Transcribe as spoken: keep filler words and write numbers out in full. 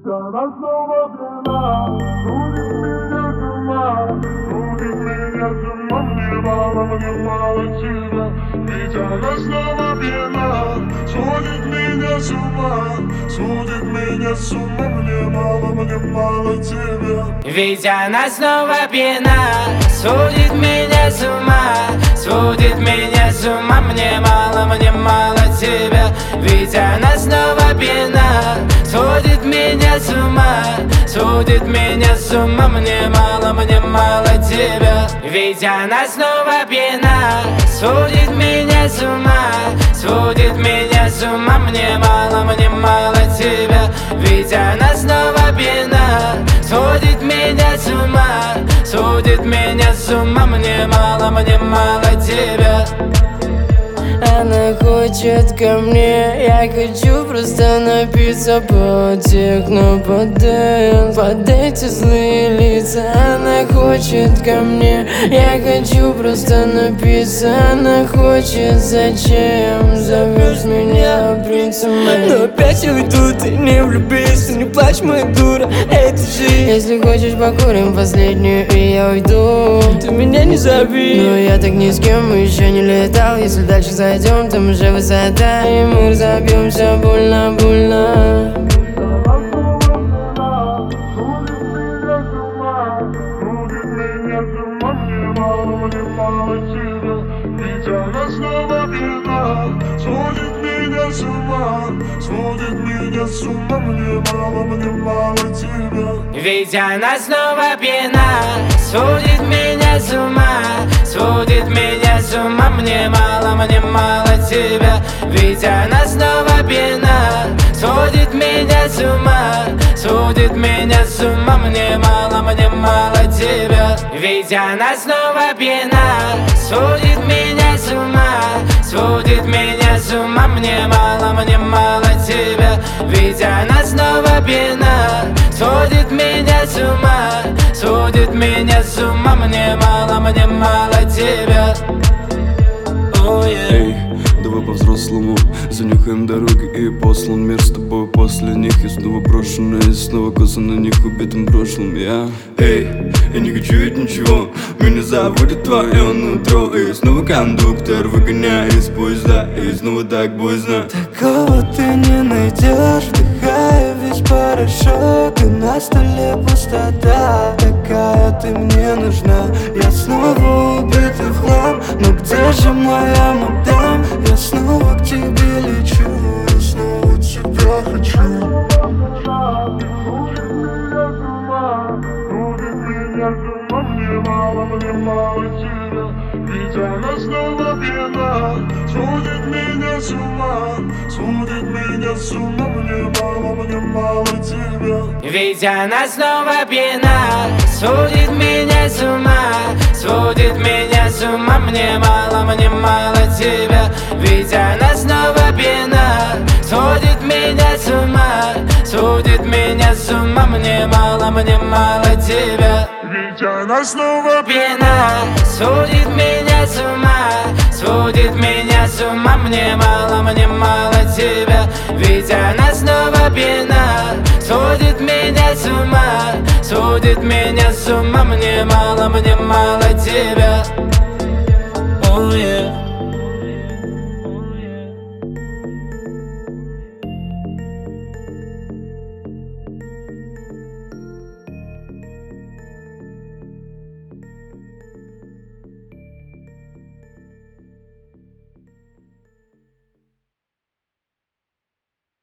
она снова пьяна, сводит меня с ума, сводит меня с ума. Мне мало, мне мало тебя, ведь она снова пьяна, сводит меня с ума, сводит меня с ума. Мне мало, мне мало тебя, ведь она снова пьяна, сводит меня с ума, сводит меня с ума. Мне мало, мне мало тебя, ведь она снова пьяна, сводит меня с ума, сводит меня с ума. Мне мало, мне мало тебя, ведь она снова пьяна, сводит меня с ума, сводит меня с ума. Мне мало, мне мало тебя, ведь она снова пьяна, сводит меня с ума, сводит меня с ума. Мне мало, мне мало тебя. Она хочет ко мне, я хочу просто напиться под техно, под дэнс, под эти злые лица. Она хочет ко мне, я хочу просто напиться. Она хочет, зачем зовешь меня принцем? Но опять я уйду, ты не влюбись, ты не плачь, моя дура, это жизнь. Если хочешь, покурим последнюю, и я уйду. Ты меня не зови, но я так ни с кем еще не летал. Если дальше зайдем, там уже высота, и мы разобьемся больно, больно. Ведь она снова пьяна, сводит меня с ума, сводит меня с ума. Мне мало, мне мало тебя, ведь она снова пьяна, сводит меня с ума, сводит меня с ума. Мне мало, мне мало тебя, ведь она снова пьяна, сводит меня с ума, сводит меня с ума. Мне мало, мне мало тебя, ведь она снова пьяна, сводит меня с ума, сводит меня с ума. Мне мало, мне мало тебя, ведь она снова пьяна, сводит меня с ума, сводит меня с ума. Мне мало, мне мало тебя. Oh, yeah. Эй, давай по-взрослому занюхаем дороги и послан мир с тобой. После них я снова брошенный, и снова коса на них убитым прошлым. Я, эй, я не хочу ведь ничего, меня заводит твое нутро. И снова кондуктор выгоняет из поезда, и снова так боязно. Такого ты не найдешь, вдыхая весь порошок, и на столе пустота. Такая ты мне нужна, я снова убитый в хлам. Но где же моя мадам? Я снова к тебе лечу, я снова тебя хочу. Мне мало, мне мало тебя, ведь она снова пьяна, сводит меня с ума, сводит меня с ума. Мне мало, мне мало тебя, ведь она снова пьяна, сводит меня с ума, сводит меня с ума. Мне мало, мне мало тебя, ведь она снова пьяна, сводит меня с ума, сводит меня с ума. Мне мало, мне мало тебя, ведь она снова пьяна, сводит меня с ума, сводит меня с ума. Мне мало, мне мало тебя, ведь она снова пьяна, сводит меня с ума, сводит меня с ума. Мне мало, мне мало тебя. Oh, yeah.